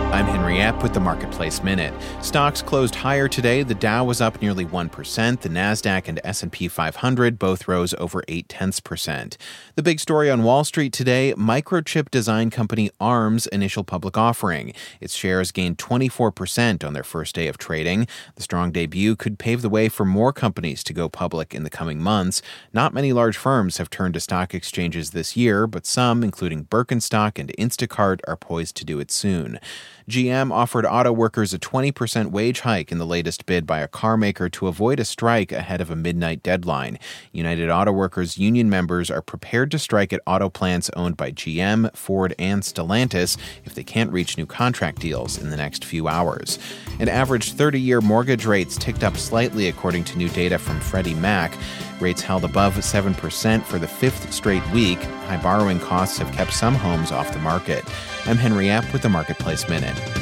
I'm Henry Epp with the Marketplace Minute. Stocks closed higher today. The Dow was up nearly 1%. The Nasdaq and S&P 500 both rose over 0.8%. The big story on Wall Street today, microchip design company ARM's initial public offering. Its shares gained 24% on their first day of trading. The strong debut could pave the way for more companies to go public in the coming months. Not many large firms have turned to stock exchanges this year, but some, including Birkenstock and Instacart, are poised to do it soon. GM offered auto workers a 20% wage hike in the latest bid by a car maker to avoid a strike ahead of a midnight deadline. United Auto Workers union members are prepared to strike at auto plants owned by GM, Ford, and Stellantis if they can't reach new contract deals in the next few hours. An average 30-year mortgage rates ticked up slightly according to new data from Freddie Mac. Rates held above 7% for the fifth straight week. High borrowing costs have kept some homes off the market. I'm Henry Epp with the Marketplace Minute.